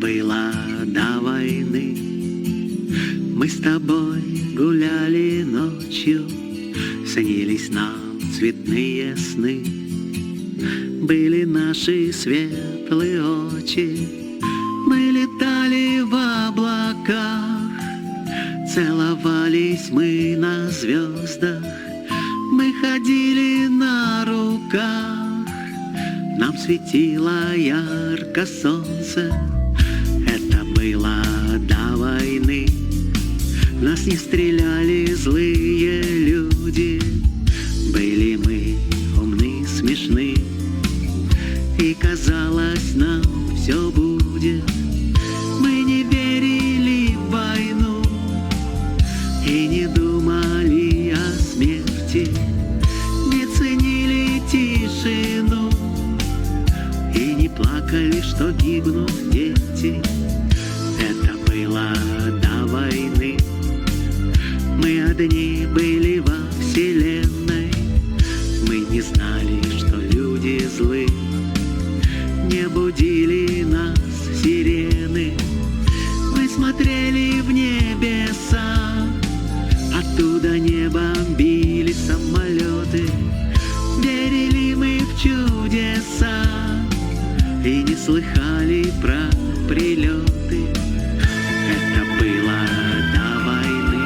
было до войны. Мы с тобой гуляли ночью, снились нам цветные сны. Были наши светлые очи, мы летали в облаках, целовались мы на звездах, мы ходили на руках, нам светило ярко солнце. Это было до войны. Нас не стреляли злые люди, были мы умны, смешны, и казалось, нам все будет. Мы не верили в войну и не думали о смерти, не ценили тишину и не плакали, что гибнут дети. Это было до войны. Мы одни были во вселенной, мы не знали, что люди злы, не будили нас сирены. Мы смотрели в небеса, оттуда не бомбили самолеты. Верили мы в чудеса и не слыхали про прилеты. Это было до войны.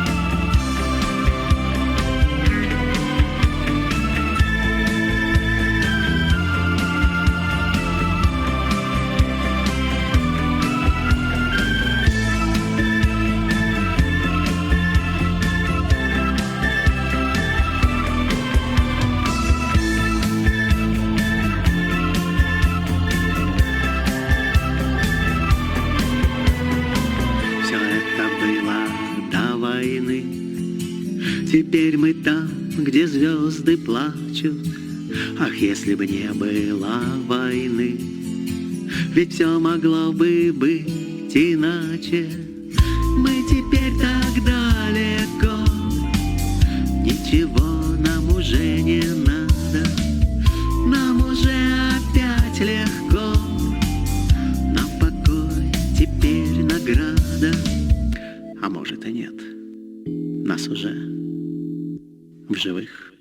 Теперь мы там, где звезды плачут. Ах, если бы не было войны, ведь все могло бы быть иначе. Мы теперь так далеко, ничего нам уже не надо. Нам уже опять легко, нам покой теперь награда. А может и нет, нас уже в живых